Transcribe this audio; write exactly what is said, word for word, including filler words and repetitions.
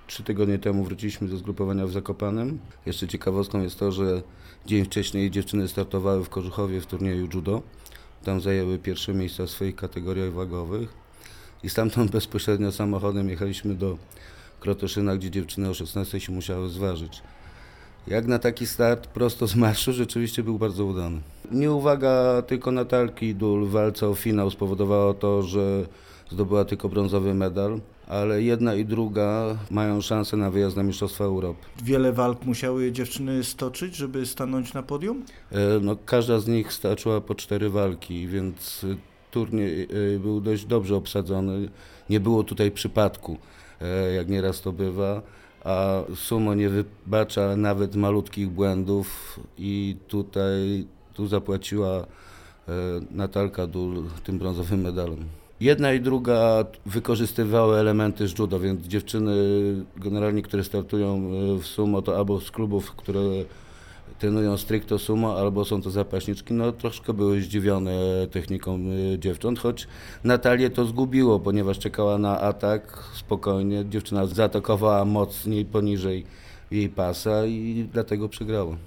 trzy tygodnie temu wróciliśmy ze zgrupowania w Zakopanem. Jeszcze ciekawostką jest to, że dzień wcześniej dziewczyny startowały w Kożuchowie w turnieju judo. Tam zajęły pierwsze miejsca w swoich kategoriach wagowych. I stamtąd bezpośrednio samochodem jechaliśmy do Krotoszyna, gdzie dziewczyny o szesnastej się musiały zważyć. Jak na taki start prosto z marszu rzeczywiście był bardzo udany. Nieuwaga tylko Natalki Dul w walce o finał spowodowała to, że zdobyła tylko brązowy medal, ale jedna i druga mają szansę na wyjazd na Mistrzostwa Europy. Wiele walk musiały dziewczyny stoczyć, żeby stanąć na podium? E, No, każda z nich stoczyła po cztery walki, więc turniej e, był dość dobrze obsadzony. Nie było tutaj przypadku, e, jak nieraz to bywa, a sumo nie wybacza nawet malutkich błędów i tutaj tu zapłaciła e, Natalka Dul tym brązowym medalem. Jedna i druga wykorzystywały elementy z judo, więc dziewczyny generalnie, które startują w sumo, to albo z klubów, które trenują stricto sumo, albo są to zapaśniczki, no troszkę były zdziwione techniką dziewcząt, choć Natalię to zgubiło, ponieważ czekała na atak spokojnie, dziewczyna zaatakowała mocniej poniżej jej pasa i dlatego przegrała.